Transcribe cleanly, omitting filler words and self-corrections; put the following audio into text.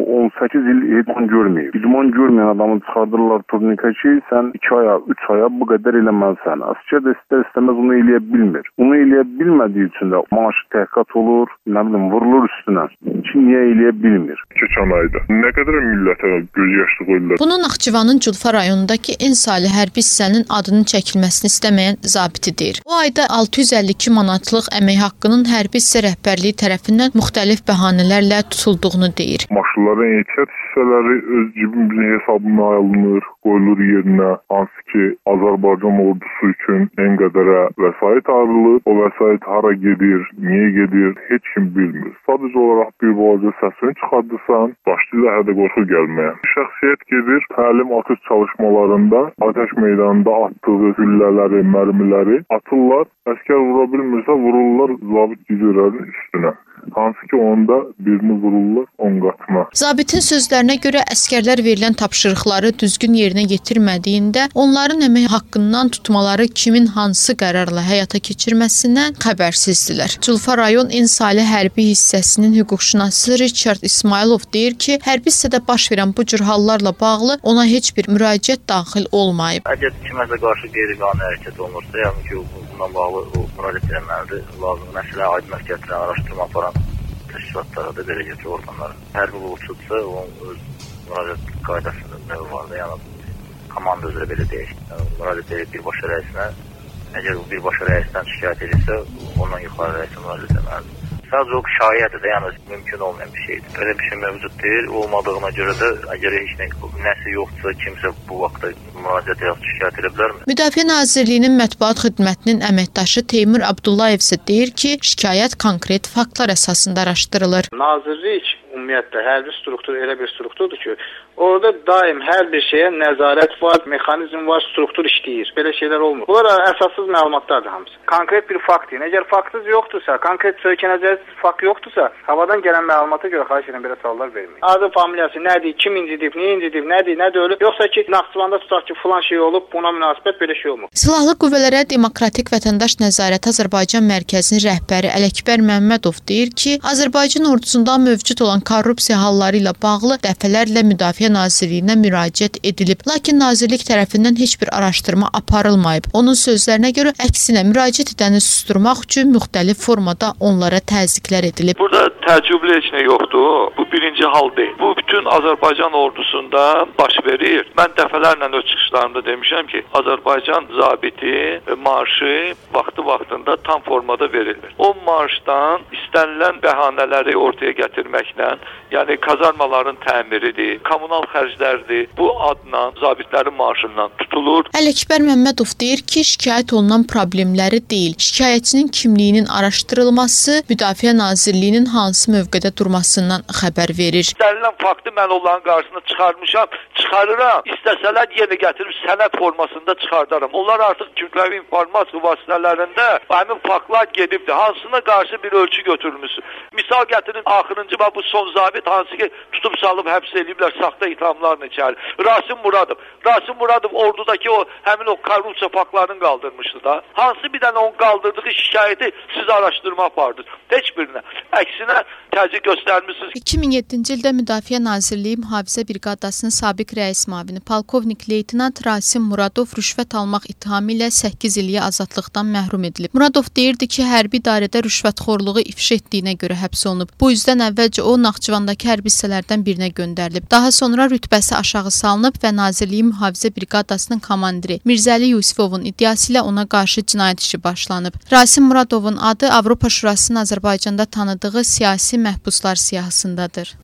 Bu 18 il idman görməyib. İdman görməyən adamı çıxardırlar turnika ki, sən 2 aya, 3 aya bu qədər eləməlisən. Asker də istər-istəməz onu eləyə bilmir. Onu eləyə bilmədiyi üçün də maaşı təhqiqat olur, vurulur üstünə. Ki, niyə eləyə bilmir? Keçən ayda nə qədər millətə göz yaşlı qoyurlar. Bunu Naxçıvanın Culfa rayonundakı Ensali hərbi hissənin adının çəkilməsini istəməyən zabiti deyir. Bu ayda 652 manatlıq əmək haqqının hərbi hissə rəhbərliyi tərəfindən müxtəlif bəhanələrlə tutulduğunu deyir. Maşınların ehtiyat hissələri öz cibimizin hesabına alınır, qoyulur yerinə, hansı ki Azərbaycan ordusu üçün ən qədərə vəsait ayrılır. O vəsait hara gedir, niyə gedir, heç kim bilmir. Sadəcə olaraq bir balaca səsini çıxardırsan, başlayır hədə qorxu gəlməyə. Şəxsiyyət gedir, təlim atış çalışmalarında atəş meydanında atdığı güllələri, mərmiləri atırlar. Əskər vura bilmirsə vururlar zabit güclərinin üstünə. Hansı ki onda birini vururlar 10 qatına. Zabitin sözlərinə görə əskərlər verilən tapşırıqları düzgün yerinə yetirmədiyində onların əmək haqqından tutmaları kimin hansı qərarla həyata keçirməsindən xəbərsizdilər. Culfa rayon Ensali hərbi hissəsinin hüquqşünası Richard İsmailov deyir ki, hərbi hissədə baş verən bu cür hallarla bağlı ona heç bir müraciət daxil olmayıb. Əgər kiməsə qarşı qeyri-qanuni hərəkət olunursa, yəni ki, bununla bağlı müraciət etməlidir. Lazım məsələ aydınlıq gətirən, araşdırma aparan təşkilatlara da belə ki, orqanlara. Hərbi hüquqçudursa, onun öz müraciət qaydasında növü vardır. Yəni, komanda üzrə belə deyək. Müraciət edib birbaşa rəisinə. Əgər o birbaşa rəisdən şikayət edirsə, ondan yuxarı rəisə müraciət etməlidir. Sadəcə o şayətdir də, yəni mümkün olmayan bir şeydir. Belə bir şey mövcud deyil. Olmadığına görə də əgər heç nəsə yoxdursa, kimsə bu vaxtda müraciət edib şikayət edə bilərmi? Müdafiə Nazirliyinin mətbuat xidmətinin əməkdaşı Teymur Abdullayev isə deyir ki, şikayət konkret faktlar əsasında araşdırılır. Nazirlik ümumiyyətlə hərbi struktur elə bir strukturdur ki, orada daim hər bir şeyə nəzarət var, mexanizm var, struktur işləyir. Belə şeylər olmur. Bunlar əsassız məlumatlardır hamısı. Konkret bir fakt deyil. Əgər faktınız yoxdursa, konkret söykənəcəyiz fakt yoxdursa, havadan gələn məlumata görə xahiş edirəm belə suallar verməyin. Adı, familiyası nədir, kim incidib, niyə incidib, nədir, nə ölüb, yoxsa ki, Naxçıvanda tutaq ki, filan şey olub, buna münasibət belə şey olmur. Silahlı Qüvvələrə Demokratik Vətəndaş Nəzarəti Azərbaycan Mərkəzinin rəhbəri Ələkbər Məmmədov deyir ki, Azərbaycan ordusunda mövcud olan korrupsiya halları ilə bağlı dəfələrlə Müdafiə Nazirliyinə müraciət edilib, lakin nazirlik tərəfindən heç bir araşdırma aparılmayıb. Onun sözlərinə görə əksinə müraciət edəni susturmaq üçün müxtəlif formada onlara təzyiqlər edilib. Burada təəccüblü heç nə yoxdur. Bu birinci hal deyil. Bu bütün Azərbaycan ordusunda baş verir. Mən dəfələrlə öz çıxışlarımda demişəm ki, Azərbaycan zabiti marşı vaxtında tam formada verilir. O marşdan istənilən bəhanələri ortaya gətirməklə, yəni kazarmaların təmiridir, kommunal xərclərdir, bu adla zabitlərin maaşından tutulur. Ələkbər Məmmədov deyir ki, şikayət olunan problemləri deyil, şikayətçinin kimliyinin araşdırılması Müdafiə Nazirliyinin hansı mövqedə durmasından xəbər verir. İstənilən faktı mən onların qarşısına çıxarmışam, çıxarıram. İstəsələr yenə gətirib sənəd formasında çıxardaram. Onlar artıq kütləvi informasiya vasitələrində həmin faktlar gedibdir. Hansına qarşı bir ölçü götürülmüsün. Misal gətirin, axırıncı bu son zabit hansı ki tutub salıb həbs ediblər saxta ithamlarla içəri. Rasim Muradov ordudakı həmin o korrupsiya faktlarını qaldırmışdı da. Hansı bir dənə onun qaldırdığı şikayəti siz araşdırma apardınız. Heç birinə. Əksinə təzyiq göstərmişsiniz. 2007-ci ildə Müdafiə Nazirliyi Mühafizə Briqadasının sabiq rəis müavini polkovnik leytenant Rasim Muradov rüşvət almaq ittihamı ilə 8 illik azadlıqdan məhrum edilib. Muradov deyirdi ki, hərbi idarədə rüşvətxorluğu ifşa etdiyinə görə həbs olunub. Bu üzdən əvvəlcə o Naxçıvandakı hərbi hissələrdən birinə göndərilib. Daha sonra rütbəsi aşağı salınıb və Nazirliyin Mühafizə Briqadasının komandiri Mirzəli Yusifovun iddiası ilə ona qarşı cinayət işi başlanıb. Rasim Muradovun adı Avropa Şurasının Azərbaycanda tanıdığı siyasi məhbuslar siyahısındadır.